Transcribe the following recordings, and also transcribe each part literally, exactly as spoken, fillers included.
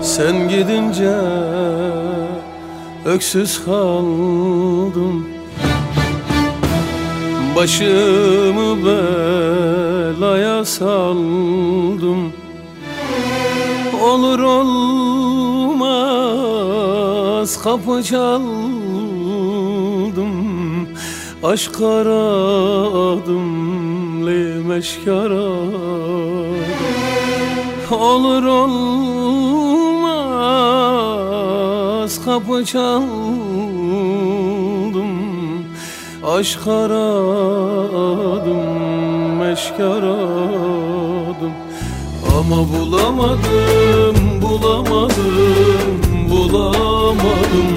Sen gidince öksüz kaldım, başımı belaya saldım. Olur olmaz kapı çaldım, aşk aradım, lemeşk aradım. Olur olmaz kapı çaldım, aşk aradım, meşk aradım. Ama bulamadım, bulamadım, bulamadım.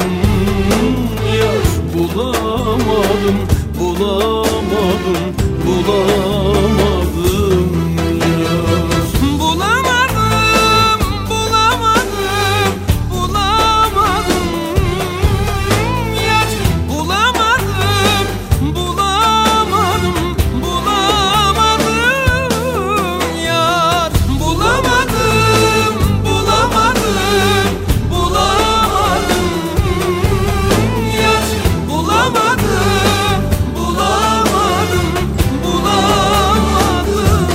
Yar bulamadım, bulamadım, bulamadım. Yar bulamadım, bulamadım, bulamadım. Yar bulamadım, bulamadım, bulamadım. Yar bulamadım, bulamadım, bulamadım. Yar bulamadım, bulamadım, bulamadım.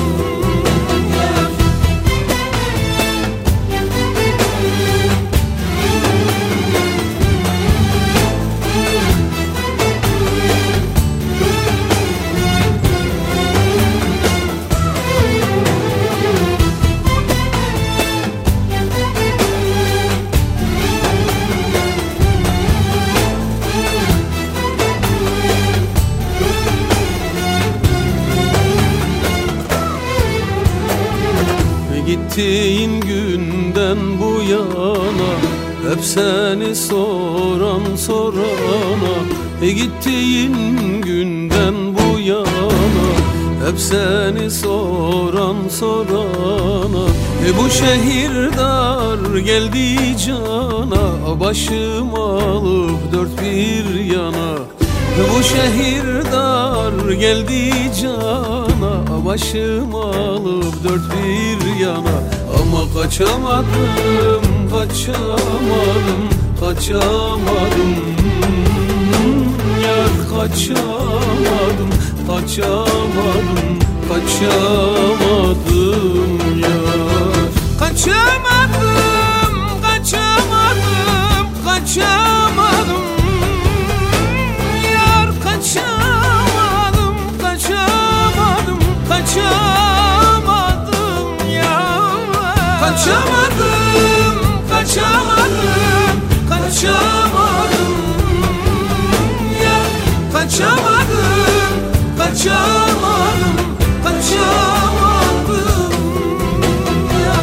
Gittiğin günden bu yana hep seni soran sorana. E gittiğin günden bu yana hep seni soran sorana. E bu şehir dar geldi cana, başım alıp dört bir yana. E bu şehir dar geldi cana, başım alıp dört bir yana. Ama kaçamadım, kaçamadım, kaçamadım. Yar kaçamadım, kaçamadım, kaçamadım yar. Kaçamadım, kaçamadım, kaçamadım. Yar kaçamadım, kaçamadım, kaçamadım yar. Kaçamadım, kaçamadım, kaçamadım. Yar kaçamadım, kaçamadım, kaçamadım yar.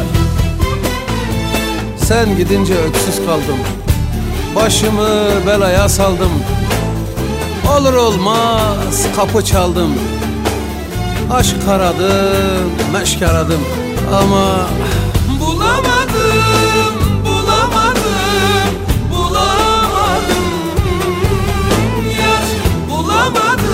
Sen gidince öksüz kaldım, başımı belaya saldım. Olur olmaz kapı çaldım, aşk aradım, meşk aradım. Ama bulamadım, bulamadım, bulamadım. Yar bulamadım.